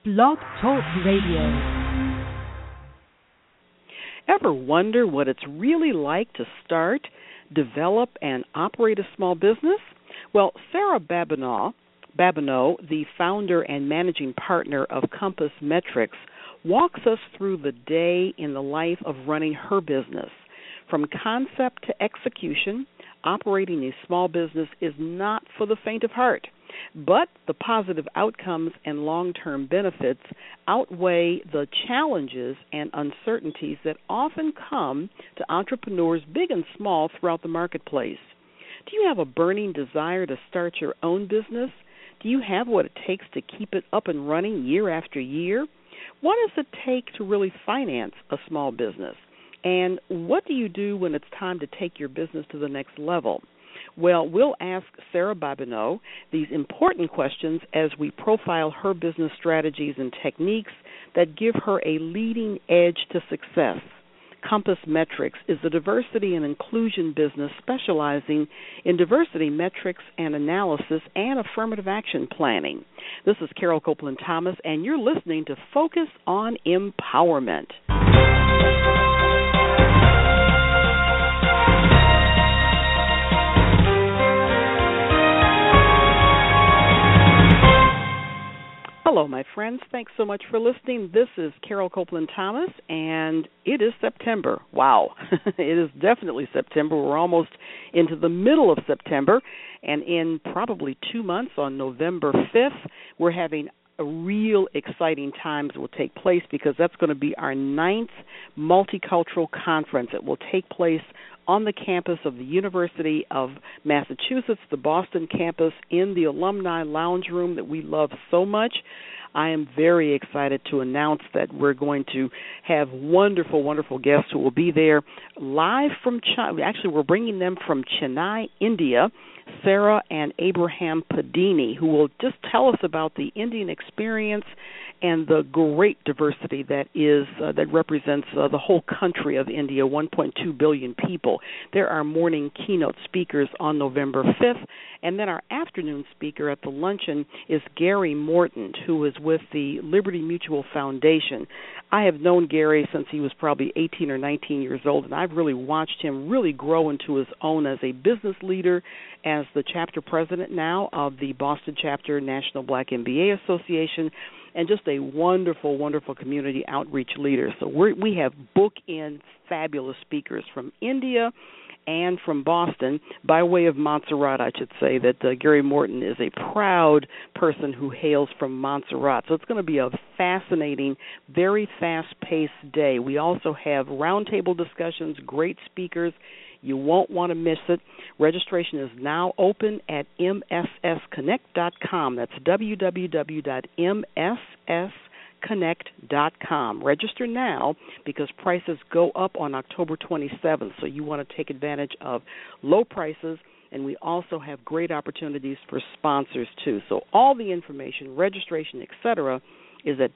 Blog Talk Radio. Ever wonder what it's really like to start, develop, and operate a small business? Well, Sarah Babineau, the founder and managing partner of Compass Metrics, walks us through the day in the life of running her business. From concept to execution, operating a small business is not for the faint of heart, but the positive outcomes and long-term benefits outweigh the challenges and uncertainties that often come to entrepreneurs big and small throughout the marketplace. Do you have a burning desire to start your own business? Do you have what it takes to keep it up and running year after year? What does it take to really finance a small business? And what do you do when it's time to take your business to the next level? Well, we'll ask Sarah Babineau these important questions as we profile her business strategies and techniques that give her a leading edge to success. Compass Metrics is a diversity and inclusion business specializing in diversity metrics and analysis and affirmative action planning. This is Carol Copeland Thomas, and you're listening to Focus on Empowerment. Hello, my friends. Thanks so much for listening. This is Carol Copeland Thomas, and it is September. Wow. It is definitely September. We're almost into the middle of September, and in probably 2 months, on November 5th, we're having a real exciting times will take place because that's going to be our 9th multicultural conference. It will take place on the campus of the University of Massachusetts, the Boston campus, in the Alumni Lounge Room that we love so much. I am very excited to announce that we're going to have wonderful, wonderful guests who will be there live from China. Actually, we're bringing them from Chennai, India, Sarah and Abraham Padini, who will just tell us about the Indian experience and the great diversity that represents the whole country of India, 1.2 billion people. There are morning keynote speakers on November 5th, and then our afternoon speaker at the luncheon is Gary Morton, who is with the Liberty Mutual Foundation. I have known Gary since he was probably 18 or 19 years old, and I've really watched him really grow into his own as a business leader, as the chapter president now of the Boston Chapter National Black MBA Association, and just a wonderful, wonderful community outreach leader. So we have book-in fabulous speakers from India and from Boston, by way of Montserrat, I should say, that Gary Morton is a proud person who hails from Montserrat. So it's going to be a fascinating, very fast-paced day. We also have roundtable discussions, great speakers. You won't want to miss it. Registration is now open at mssconnect.com. That's www.mssconnect.com. Register now because prices go up on October 27th, so you want to take advantage of low prices, and we also have great opportunities for sponsors too. So all the information, registration, etc., is at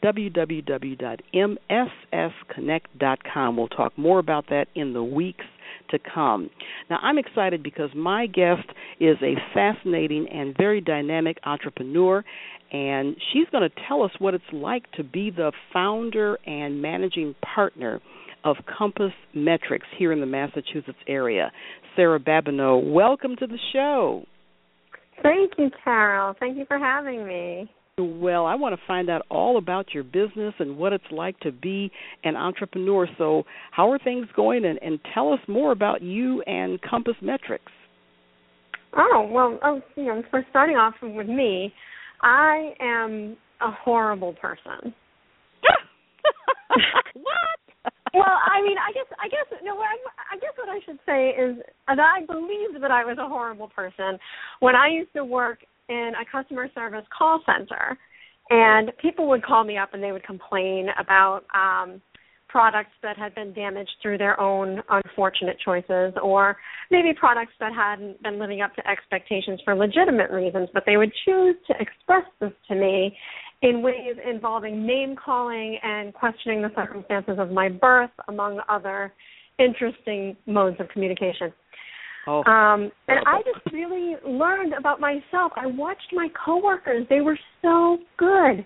www.mssconnect.com. We'll talk more about that in the weeks to come. Now, I'm excited because my guest is a fascinating and very dynamic entrepreneur, and she's going to tell us what it's like to be the founder and managing partner of Compass Metrics here in the Massachusetts area. Sarah Babineau, welcome to the show. Thank you, Carol. Thank you for having me. Well, I want to find out all about your business and what it's like to be an entrepreneur. So how are things going? And tell us more about you and Compass Metrics. For starting off with me, I am a horrible person. What? Well, I guess what I should say is that I believed that I was a horrible person when I used to work in a customer service call center, and people would call me up and they would complain about products that had been damaged through their own unfortunate choices, or maybe products that hadn't been living up to expectations for legitimate reasons, but they would choose to express this to me in ways involving name-calling and questioning the circumstances of my birth, among other interesting modes of communication. And I just really learned about myself. I watched my coworkers. They were so good.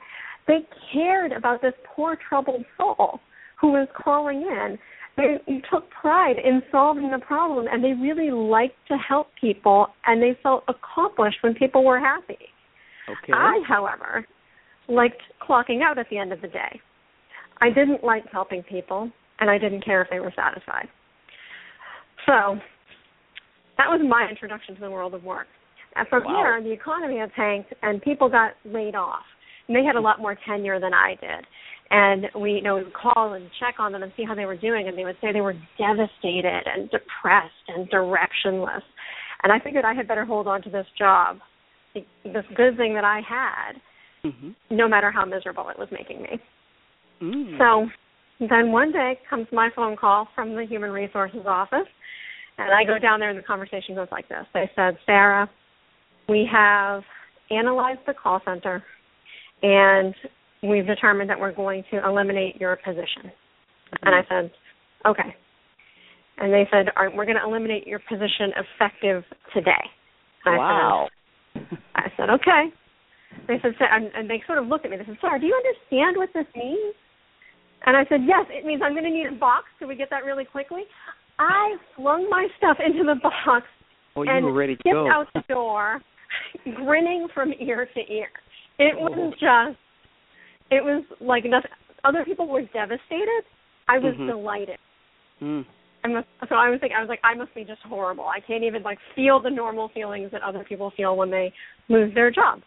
They cared about this poor, troubled soul who was calling in. They took pride in solving the problem, and they really liked to help people, and they felt accomplished when people were happy. Okay. I, however, liked clocking out at the end of the day. I didn't like helping people, and I didn't care if they were satisfied. So that was my introduction to the world of work. And from here, the economy had tanked, and people got laid off. And they had a lot more tenure than I did. And we would call and check on them and see how they were doing, and they would say they were devastated and depressed and directionless. And I figured I had better hold on to this job, this good thing that I had, no matter how miserable it was making me. So then one day comes my phone call from the Human Resources office, and I go down there and the conversation goes like this. They said, Sarah, we have analyzed the call center, and we've determined that we're going to eliminate your position. And I said, okay. And they said, all right, we're going to eliminate your position effective today. And I said, okay. They said, and they sort of looked at me. They said, Sarah, do you understand what this means? And I said, yes, it means I'm going to need a box. Could we get that really quickly? I flung my stuff into the box and were ready to skipped go. out the door, grinning from ear to ear. It was like nothing. Other people were devastated. I was delighted. So I was like, I must be just horrible. I can't even feel the normal feelings that other people feel when they lose their job.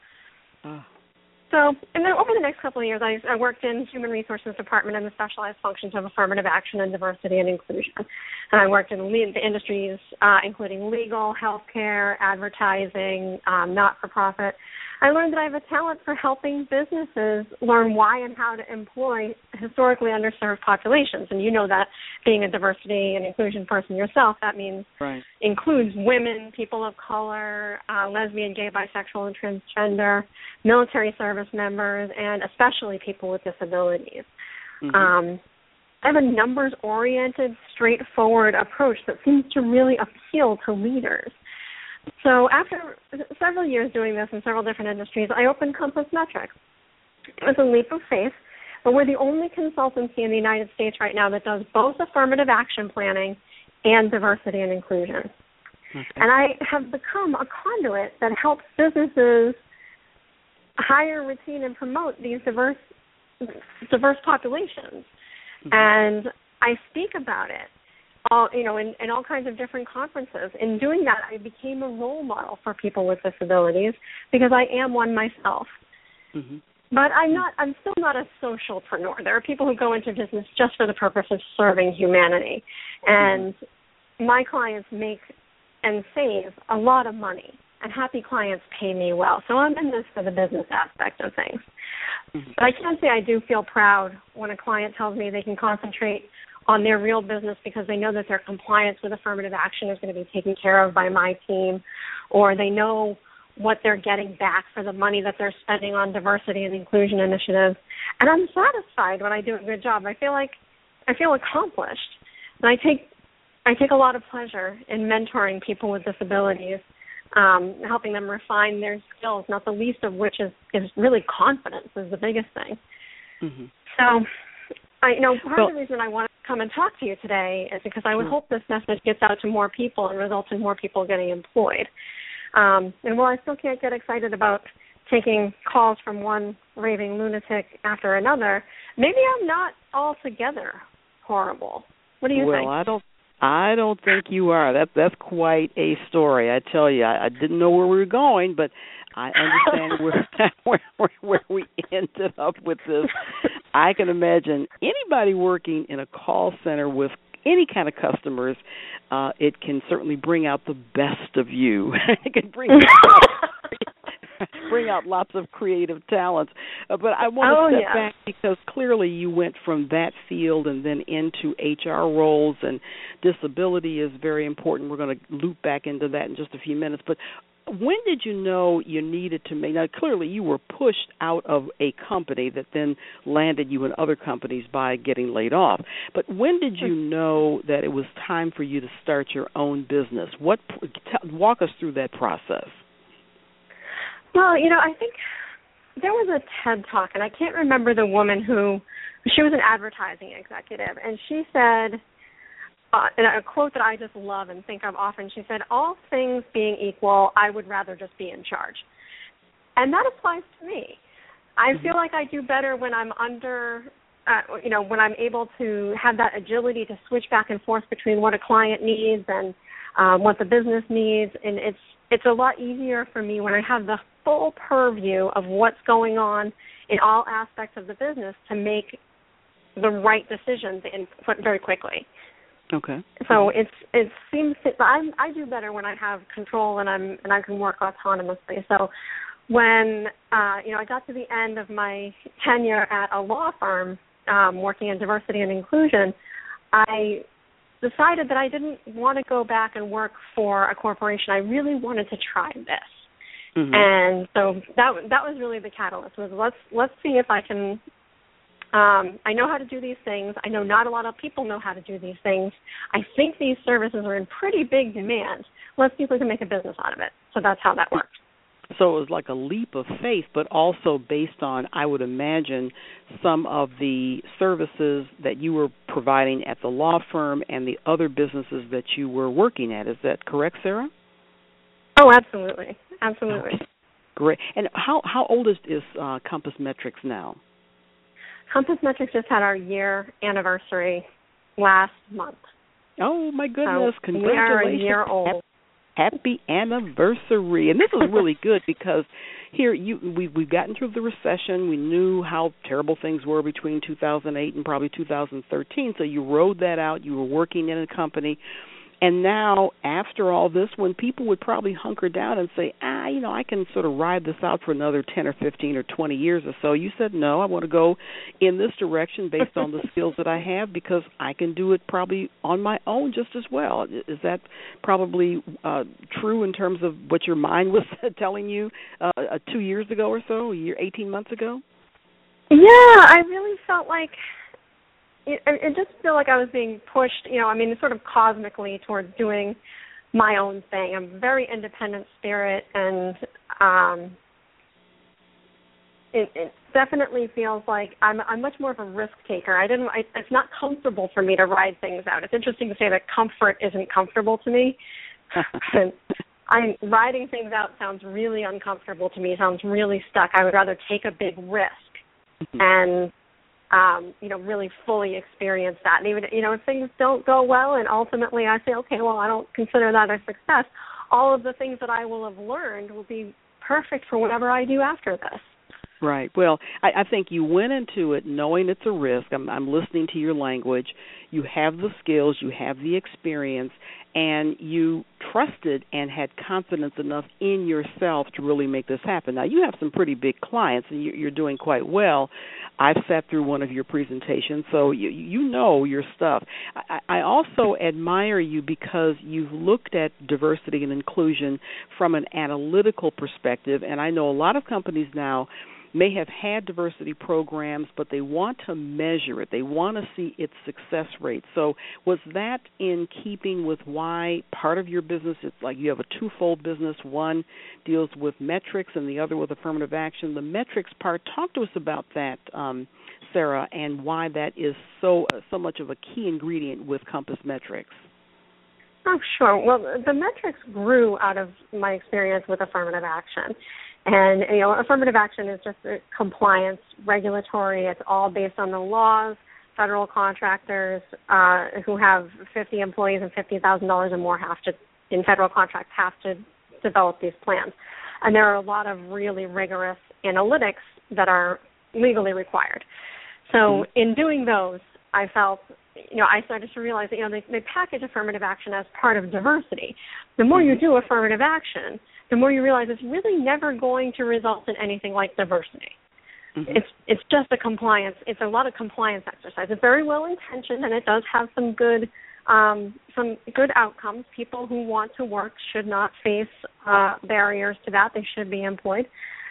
So, and then over the next couple of years, I worked in Human Resources Department in the specialized functions of affirmative action and diversity and inclusion. And I worked in the industries, including legal, healthcare, advertising, not-for-profit. I learned that I have a talent for helping businesses learn why and how to employ historically underserved populations. And you know that being a diversity and inclusion person yourself, that means includes women, people of color, lesbian, gay, bisexual, and transgender, military service members, and especially people with disabilities. I have a numbers-oriented, straightforward approach that seems to really appeal to leaders. So after several years doing this in several different industries, I opened Compass Metrics. It was a leap of faith, but we're the only consultancy in the United States right now that does both affirmative action planning and diversity and inclusion. And I have become a conduit that helps businesses hire, retain, and promote these diverse populations. And I speak about it. In all kinds of different conferences. In doing that, I became a role model for people with disabilities because I am one myself. But I'm still not a socialpreneur. There are people who go into business just for the purpose of serving humanity. And my clients make and save a lot of money, and happy clients pay me well. So I'm in this for the business aspect of things. But I can say I do feel proud when a client tells me they can concentrate on their real business because they know that their compliance with affirmative action is going to be taken care of by my team, or they know what they're getting back for the money that they're spending on diversity and inclusion initiatives. And I'm satisfied when I do a good job. I feel accomplished. And I take a lot of pleasure in mentoring people with disabilities, helping them refine their skills, not the least of which is really confidence is the biggest thing. So part of the reason I wanted to come and talk to you today is because I would hope this message gets out to more people and results in more people getting employed. And while I still can't get excited about taking calls from one raving lunatic after another, maybe I'm not altogether horrible. What do you think? Well, I don't think you are. That's quite a story. I tell you, I didn't know where we were going, but I understand where we ended up with this. I can imagine anybody working in a call center with any kind of customers, it can certainly bring out the best of you. It can bring out lots of creative talents. But I want to step back because clearly you went from that field and then into HR roles, and disability is very important. We're going to loop back into that in just a few minutes. But when did you know you needed to make? Now, clearly you were pushed out of a company that then landed you in other companies by getting laid off. But when did you know that it was time for you to start your own business? Walk us through that process. Well, I think there was a TED Talk, and I can't remember the woman she was an advertising executive, and she said, and a quote that I just love and think of often, she said, all things being equal, I would rather just be in charge. And that applies to me. I feel like I do better when I'm when I'm able to have that agility to switch back and forth between what a client needs and what the business needs. And it's a lot easier for me when I have the full purview of what's going on in all aspects of the business to make the right decisions very quickly. Okay. So it seems that I do better when I have control and I can work autonomously. So when I got to the end of my tenure at a law firm working in diversity and inclusion, I decided that I didn't want to go back and work for a corporation. I really wanted to try this. Mm-hmm. And so that was really the catalyst. Was let's see if I can. I know how to do these things. I know not a lot of people know how to do these things. I think these services are in pretty big demand. Let's see if we can make a business out of it. So that's how that worked. So it was like a leap of faith, but also based on, I would imagine, some of the services that you were providing at the law firm and the other businesses that you were working at. Is that correct, Sarah? Oh, absolutely. Absolutely. Okay. Great. And how old is Compass Metrics now? Compass Metrics just had our year anniversary last month. Oh, my goodness. So congratulations. We are a year old. Happy anniversary. And this is really good because here we've gotten through the recession. We knew how terrible things were between 2008 and probably 2013. So you rode that out. You were working in a company. And now, after all this, when people would probably hunker down and say, I can sort of ride this out for another 10 or 15 or 20 years or so, you said, no, I want to go in this direction based on the skills that I have because I can do it probably on my own just as well. Is that probably true in terms of what your mind was telling you 2 years ago or so, 18 months ago? Yeah, I really felt like I just feel like I was being pushed, sort of cosmically towards doing my own thing. I'm a very independent spirit, and it definitely feels like I'm much more of a risk taker. It's not comfortable for me to ride things out. It's interesting to say that comfort isn't comfortable to me. Riding things out sounds really uncomfortable to me. Sounds really stuck. I would rather take a big risk and really fully experience that. And even, if things don't go well and ultimately I say, okay, well, I don't consider that a success, all of the things that I will have learned will be perfect for whatever I do after this. Right. Well, I think you went into it knowing it's a risk. I'm listening to your language. You have the skills, you have the experience, and you trusted and had confidence enough in yourself to really make this happen. Now, you have some pretty big clients, and you're doing quite well. I've sat through one of your presentations, so you know your stuff. I also admire you because you've looked at diversity and inclusion from an analytical perspective, and I know a lot of companies now may have had diversity programs, but they want to measure it. They want to see its success rate. So was that in keeping with why part of your business, it's like you have a twofold business, one deals with metrics and the other with affirmative action. The metrics part, talk to us about that, Sarah, and why that is so much of a key ingredient with Compass Metrics. Oh, sure. Well, the metrics grew out of my experience with affirmative action. And, affirmative action is just compliance, regulatory. It's all based on the laws. Federal contractors who have 50 employees and $50,000 or more in federal contracts, have to develop these plans. And there are a lot of really rigorous analytics that are legally required. So in doing those, I felt, I started to realize that, they package affirmative action as part of diversity. The more you do affirmative action, the more you realize it's really never going to result in anything like diversity. Mm-hmm. It's just it's a lot of compliance exercise. It's very well intentioned, and it does have some good outcomes. People who want to work should not face barriers to that. They should be employed,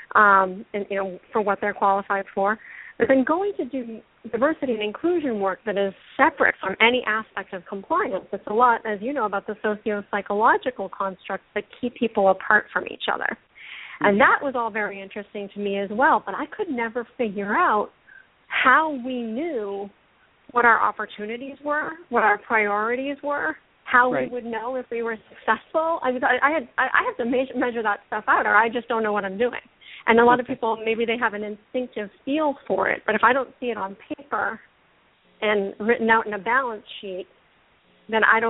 for what they're qualified for. But then going to do diversity and inclusion work that is separate from any aspect of compliance, it's a lot, as you know, about the socio-psychological constructs that keep people apart from each other. And that was all very interesting to me as well, but I could never figure out how we knew what our opportunities were, what our priorities were, how we would know if we were successful. I have to measure that stuff out, or I just don't know what I'm doing. And a lot of people, maybe they have an instinctive feel for it, but if I don't see it on paper and written out in a balance sheet, then I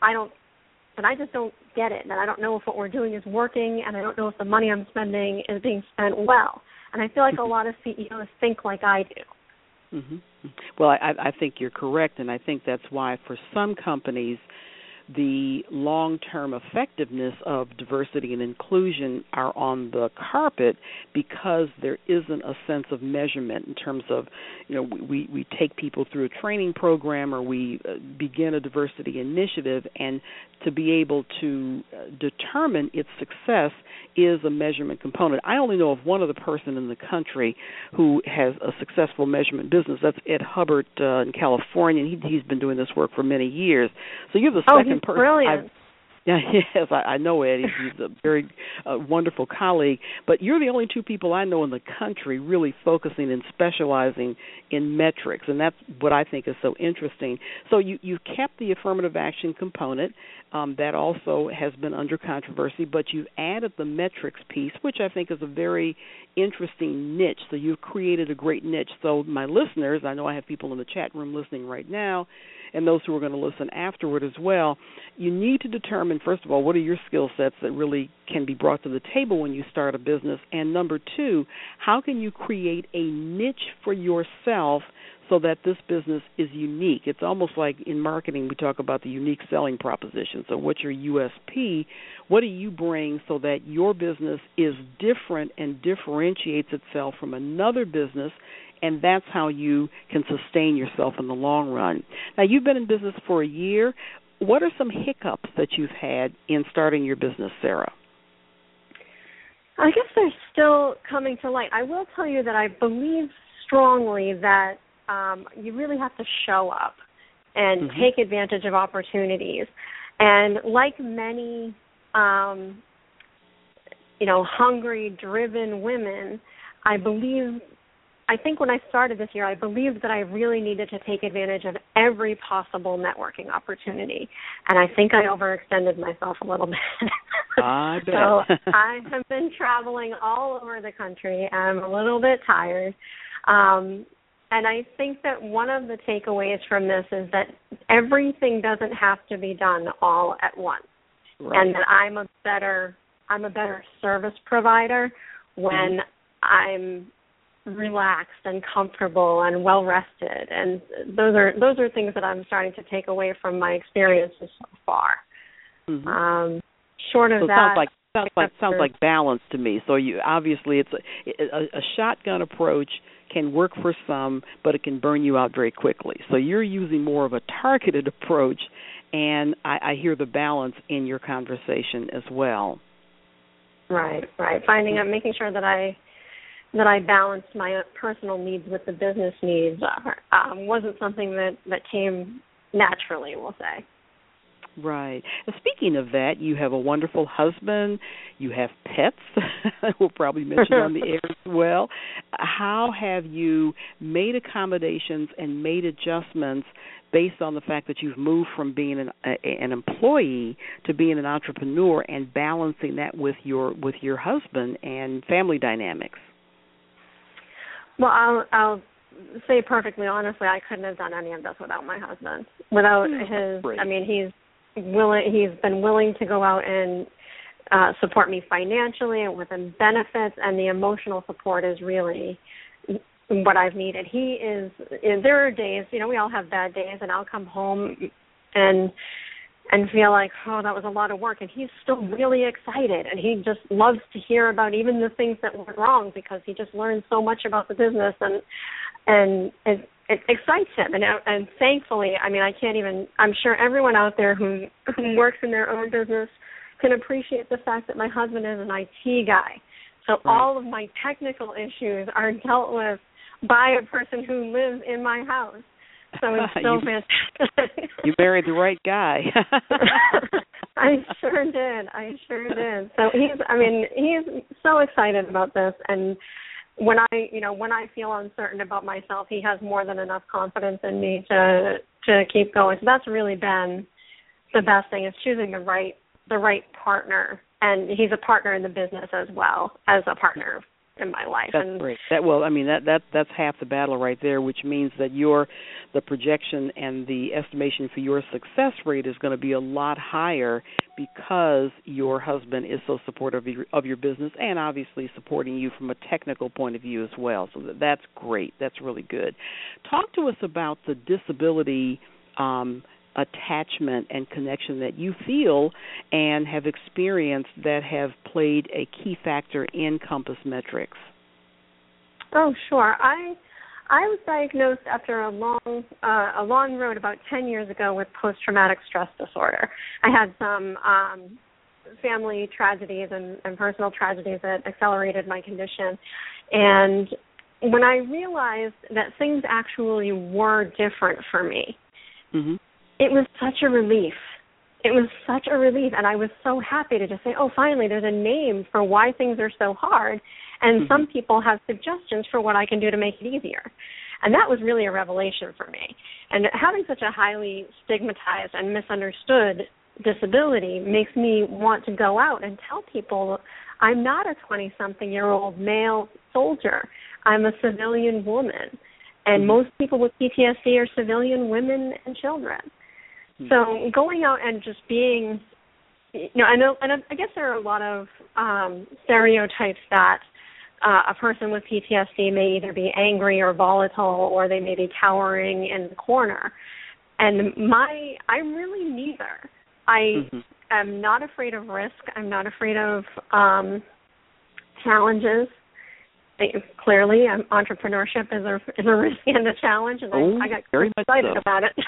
just don't get it. And I don't know if what we're doing is working, and I don't know if the money I'm spending is being spent well. And I feel like a lot of CEOs think like I do. Mm-hmm. Well, I think you're correct, and I think that's why for some companies the long-term effectiveness of diversity and inclusion are on the carpet because there isn't a sense of measurement in terms of, we take people through a training program or we begin a diversity initiative, and to be able to determine its success is a measurement component. I only know of one other person in the country who has a successful measurement business. That's Ed Hubbard in California, and he's been doing this work for many years. So you're the second person. Brilliant. Yes, I know Ed. He's a very wonderful colleague. But you're the only two people I know in the country really focusing and specializing in metrics, and that's what I think is so interesting. So you kept the affirmative action component. That also has been under controversy, but you've added the metrics piece, which I think is a very interesting niche. So you've created a great niche. So my listeners, I know I have people in the chat room listening right now, and those who are going to listen afterward as well, you need to determine, first of all, what are your skill sets that really can be brought to the table when you start a business, and number two, how can you create a niche for yourself so that this business is unique? It's almost like in marketing we talk about the unique selling proposition. So what's your USP? What do you bring so that your business is different and differentiates itself from another business, and that's how you can sustain yourself in the long run. Now, you've been in business for a year. What are some hiccups that you've had in starting your business, Sarah? I guess they're still coming to light. I will tell you that I believe strongly that you really have to show up and take advantage of opportunities. And like many, hungry, driven women, I think when I started this year, I believed that I really needed to take advantage of every possible networking opportunity. And I think I overextended myself a little bit. I bet. So I have been traveling all over the country. I'm a little bit tired. And I think that one of the takeaways from this is that everything doesn't have to be done all at once. Right. And that I'm a better service provider when I'm relaxed and comfortable and well rested, and those are things that I'm starting to take away from my experiences so far. Short of that, sounds like balance to me. So you obviously it's a shotgun approach can work for some, but it can burn you out very quickly. So you're using more of a targeted approach, and I hear the balance in your conversation as well. Right. Making sure that I balanced my personal needs with the business needs wasn't something that came naturally, we'll say. Right. And speaking of that, you have a wonderful husband. You have pets. We'll probably mention on the air as well. How have you made accommodations and made adjustments based on the fact that you've moved from being an employee to being an entrepreneur, and balancing that with your husband and family dynamics? Well, I'll say perfectly honestly, I couldn't have done any of this without my husband. Without his, great. I mean, he's been willing to go out and support me financially and with benefits, and the emotional support is really what I've needed. There are days, we all have bad days, and I'll come home and feel like, that was a lot of work, and he's still really excited, and he just loves to hear about even the things that went wrong, because he just learned so much about the business, and it excites him. And thankfully, I'm sure everyone out there who works in their own business can appreciate the fact that my husband is an IT guy. So all of my technical issues are dealt with by a person who lives in my house. So it's so fantastic. You married the right guy. I sure did. So he's so excited about this, and when I feel uncertain about myself, he has more than enough confidence in me to keep going. So that's really been the best thing, is choosing the right partner, and he's a partner in the business as well as a partner in my life. That's great. That's half the battle right there, which means that the projection and the estimation for your success rate is going to be a lot higher because your husband is so supportive of your business and obviously supporting you from a technical point of view as well. So that's great. That's really good. Talk to us about the disability attachment and connection that you feel and have experienced that have played a key factor in Compass Metrics. Oh, sure. I was diagnosed after a long road about 10 years ago with post-traumatic stress disorder. I had some family tragedies and personal tragedies that accelerated my condition. And when I realized that things actually were different for me, mm-hmm. It was such a relief. And I was so happy to just say, oh, finally, there's a name for why things are so hard, and mm-hmm. some people have suggestions for what I can do to make it easier. And that was really a revelation for me. And having such a highly stigmatized and misunderstood disability makes me want to go out and tell people I'm not a 20-something-year-old male soldier. I'm a civilian woman. And mm-hmm. most people with PTSD are civilian women and children. So going out and just being, I guess there are a lot of stereotypes that a person with PTSD may either be angry or volatile, or they may be cowering in the corner. And I'm really neither. I am not afraid of risk. I'm not afraid of challenges. Clearly, entrepreneurship is a risk and a challenge, and I got very excited about it.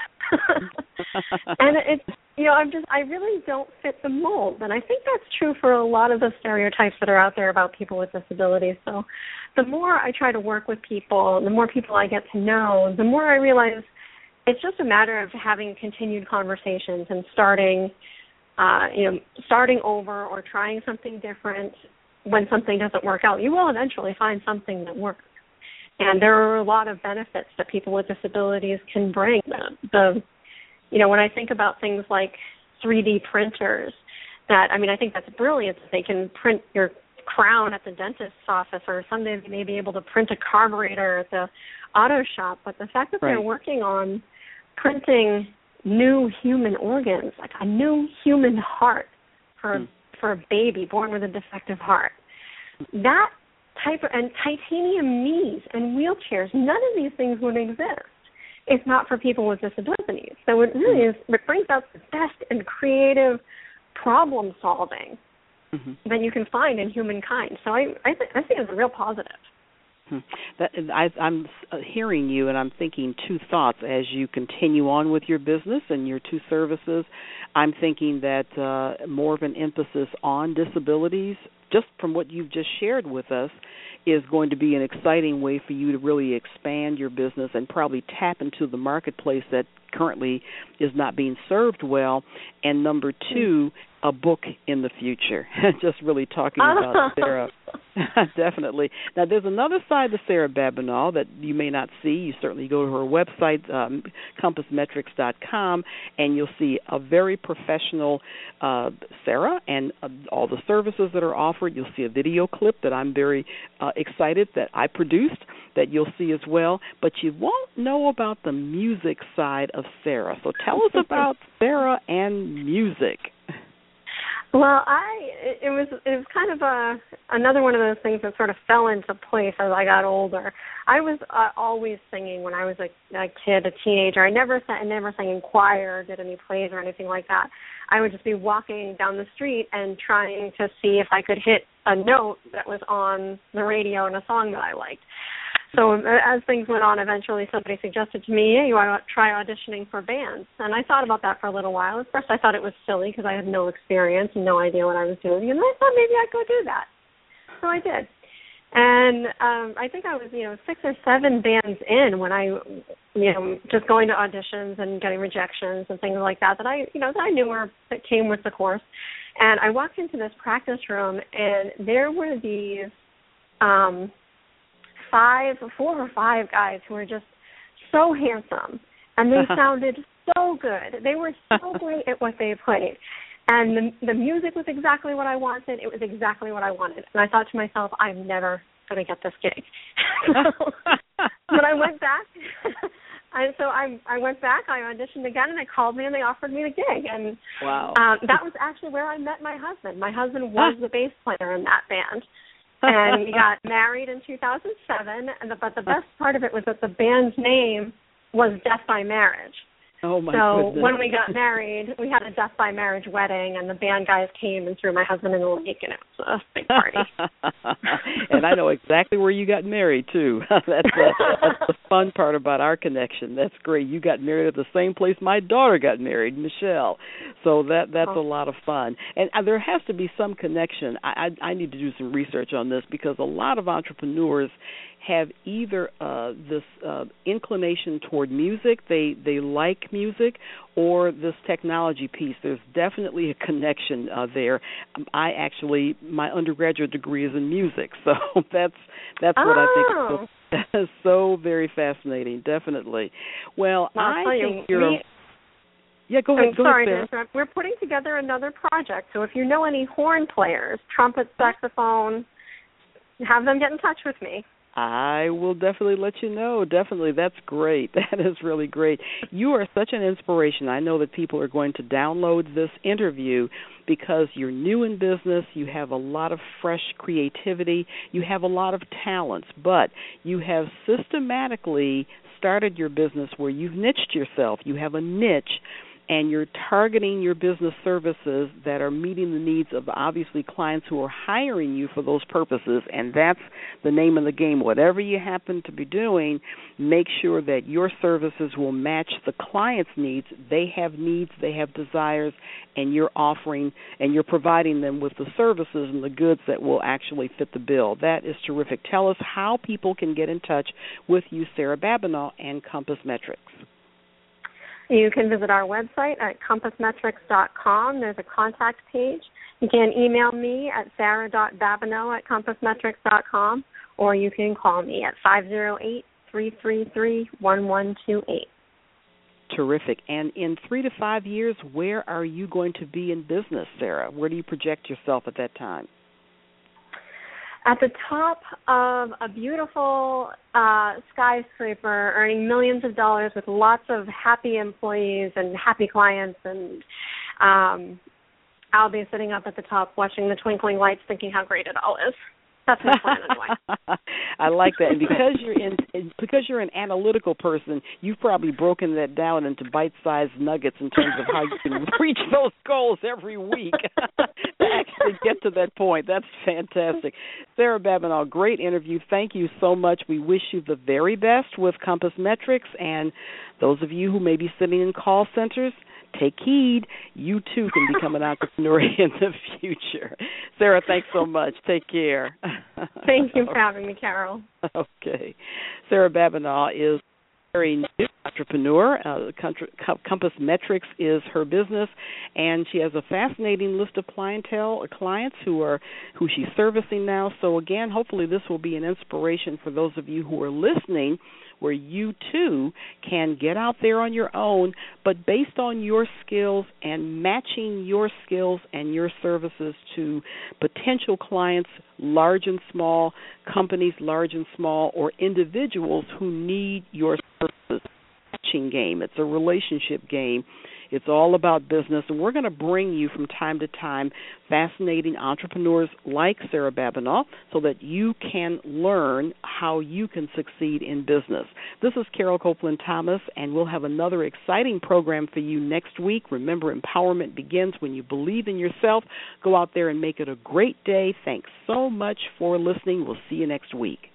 And it's, I really don't fit the mold, and I think that's true for a lot of the stereotypes that are out there about people with disabilities. So, the more I try to work with people, the more people I get to know, the more I realize it's just a matter of having continued conversations and starting over or trying something different. When something doesn't work out, you will eventually find something that works. And there are a lot of benefits that people with disabilities can bring. When I think about things like 3D printers, I think that's brilliant that they can print your crown at the dentist's office, or someday they may be able to print a carburetor at the auto shop. But the fact that they're working on printing new human organs, like a new human heart for a baby born with a defective heart, that type of, and titanium knees and wheelchairs, none of these things would exist if not for people with disabilities. So it really is, it brings out the best and creative problem solving that you can find in humankind. So I think it's a real positive. I'm hearing you, and I'm thinking two thoughts as you continue on with your business and your two services. I'm thinking that more of an emphasis on disabilities, just from what you've just shared with us, is going to be an exciting way for you to really expand your business and probably tap into the marketplace that currently is not being served well. And number two, a book in the future. Just really talking about Sarah. Definitely. Now, there's another side to Sarah Babineau that you may not see. You certainly go to her website, compassmetrics.com, and you'll see a very professional Sarah and all the services that are offered. You'll see a video clip that I'm very excited that I produced that you'll see as well. But you won't know about the music side of Sarah. So tell us about Sarah and music. Well, it was kind of another one of those things that sort of fell into place as I got older. I was always singing when I was a kid, a teenager. I never sang in choir, did any plays or anything like that. I would just be walking down the street and trying to see if I could hit a note that was on the radio in a song that I liked. So as things went on, eventually somebody suggested to me, hey, you ought to try auditioning for bands. And I thought about that for a little while. At first I thought it was silly because I had no experience and no idea what I was doing. And I thought maybe I'd go do that. So I did. And I think I was, 6 or 7 bands in when I just going to auditions and getting rejections and things like that I knew that came with the course. And I walked into this practice room, and there were these 4 or 5 guys who were just so handsome, and they sounded so good. They were so great at what they played. And the music was exactly what I wanted. It was exactly what I wanted. And I thought to myself, I'm never going to get this gig. But I went back. I went back, I auditioned again, and they called me and they offered me the gig. And wow. That was actually where I met my husband. My husband was the bass player in that band. And we got married in 2007, but the best part of it was that the band's name was Death by Marriage. Oh, my goodness. So when we got married, we had a Death by Marriage wedding, and the band guys came and threw my husband in the lake, and it was a big party. And I know exactly where you got married, too. That's the fun part about our connection. That's great. You got married at the same place my daughter got married, Michelle. So that's a lot of fun. And there has to be some connection. I need to do some research on this, because a lot of entrepreneurs have either this inclination toward music, they like music, or this technology piece. There's definitely a connection there. My undergraduate degree is in music, so that's what I think is so very fascinating, definitely. Well, I think you're... Yeah, go ahead. Sorry to interrupt. We're putting together another project, so if you know any horn players, trumpet, saxophone, have them get in touch with me. I will definitely let you know. Definitely. That's great. That is really great. You are such an inspiration. I know that people are going to download this interview because you're new in business. You have a lot of fresh creativity. You have a lot of talents, but you have systematically started your business where you've niched yourself. You have a niche, and you're targeting your business services that are meeting the needs of, obviously, clients who are hiring you for those purposes, and that's the name of the game. Whatever you happen to be doing, make sure that your services will match the client's needs. They have needs, they have desires, and you're offering and you're providing them with the services and the goods that will actually fit the bill. That is terrific. Tell us how people can get in touch with you, Sarah Babineau, and Compass Metrics. You can visit our website at compassmetrics.com. There's a contact page. You can email me at sarah.babineau@compassmetrics.com, or you can call me at 508-333-1128. Terrific. And in 3 to 5 years, where are you going to be in business, Sarah? Where do you project yourself at that time? At the top of a beautiful skyscraper, earning millions of dollars with lots of happy employees and happy clients, and I'll be sitting up at the top watching the twinkling lights thinking how great it all is. That's my plan anyway. I like that. And because you're an analytical person, you've probably broken that down into bite-sized nuggets in terms of how you can reach those goals every week to actually get to that point. That's fantastic. Sarah Babineau, great interview. Thank you so much. We wish you the very best with Compass Metrics, and those of you who may be sitting in call centers, take heed. You, too, can become an entrepreneur in the future. Sarah, thanks so much. Take care. Thank you for having me, Carol. Okay. Sarah Babineau is a very new entrepreneur. Compass Metrics is her business, and she has a fascinating list of clients who she's servicing now. So, again, hopefully this will be an inspiration for those of you who are listening, where you, too, can get out there on your own, but based on your skills and matching your skills and your services to potential clients, large and small, companies large and small, or individuals who need your services. Matching game. It's a relationship game. It's all about business, and we're going to bring you from time to time fascinating entrepreneurs like Sarah Babineau so that you can learn how you can succeed in business. This is Carol Copeland Thomas, and we'll have another exciting program for you next week. Remember, empowerment begins when you believe in yourself. Go out there and make it a great day. Thanks so much for listening. We'll see you next week.